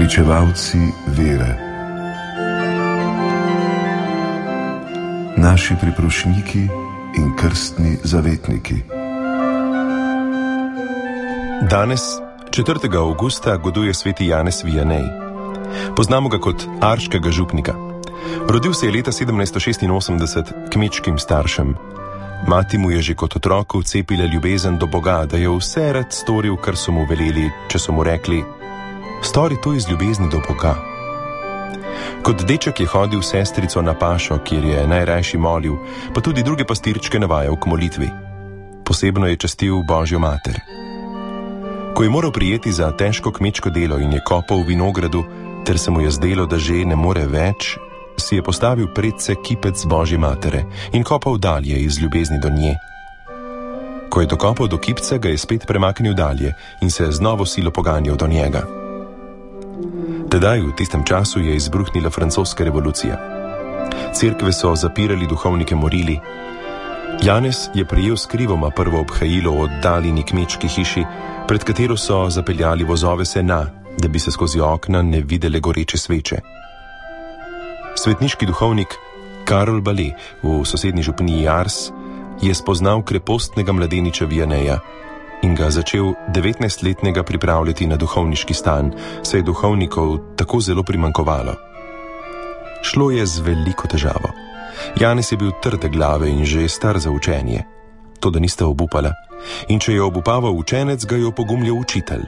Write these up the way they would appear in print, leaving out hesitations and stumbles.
Pričevalci vere. Naši priprošniki in krstni zavetniki. Danes, 4. avgusta, goduje sveti Janez Vianney. Poznamo ga kot arškega župnika. Rodil se je leta 1786 kmečkim staršem. Mati mu je že kot otroku vcepila ljubezen do Boga, da je vse rad storil, kar so mu veleli, če so mu rekli: stori to iz ljubezni do Boga. Kot deček je hodil s sestrico na pašo, kjer je najrajši molil, pa tudi druge pastirčke navajal k molitvi. Posebno je častil Božjo mater. Ko je moral prijeti za težko kmečko delo in je kopal v vinogradu, ter se mu je zdelo, da že ne more več, si je postavil predse kipec Božje matere in kopal dalje iz ljubezni do nje. Ko je dokopal do kipca, ga je spet premaknil dalje in se z novo silo poganjal do njega. Tedaj, v tistem času, je izbruhnila francoska revolucija. Cerkve so zapirali, duhovnike morili. Janez je prejel skrivoma prvo obhajilo v oddaljeni kmečki hiši, pred katero so zapeljali vozove sena, da bi se skozi okna ne videle goreče sveče. Svetniški duhovnik Karol Bale v sosednji župniji Ars je spoznal krepostnega mladeniča Vianneya in ga začel 19-letnega pripravljati na duhovniški stan, saj je duhovnikov tako zelo primanjkovalo. Šlo je z veliko težavo. Janez je bil trde glave in že star za učenje. To, da nista obupala, in če je obupaval učenec, ga je opogumljal učitelj.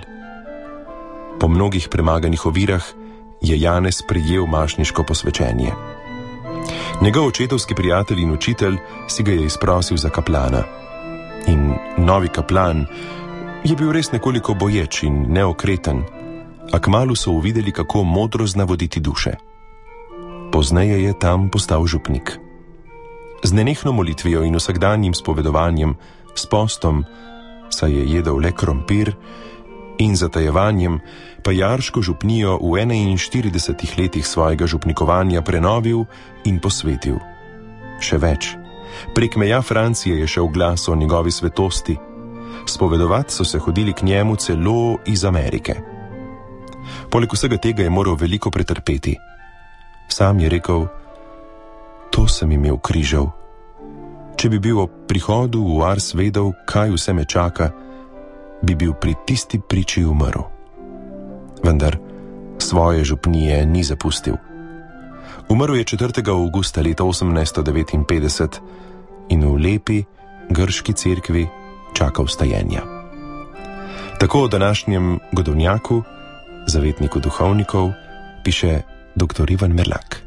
Po mnogih premaganih ovirah je Janez prejel mašniško posvečenje. Njegov očetovski prijatelj in učitelj si ga je izprosil za kaplana. In novi kaplan je bil res nekoliko boječ in neokreten, a kmalu so uvideli, kako modro zna voditi duše. Pozneje je tam postal župnik. Z nenehno molitvijo in vsakdanjim spovedovanjem, s postom, saj je jedel le krompir, in zatajevanjem pa je arško župnijo v 41 letih svojega župnikovanja prenovil in posvetil. Še več, prek meja Francije je šel glas o njegovi svetosti. Spovedovat so se hodili k njemu celo iz Amerike. Poleg vsega tega je moral veliko pretrpeti. Sam je rekel: to sem imel križal. Če bi bil ob prihodu v Ars vedel, kaj vse me čaka, bi bil pri tisti priči umrl. Vendar svoje župnije ni zapustil. Umrl je 4. avgusta leta 1859 in v lepi grški cerkvi čaka vstajenja. Tako o današnjem godovnjaku, zavetniku duhovnikov, piše dr. Ivan Merlak.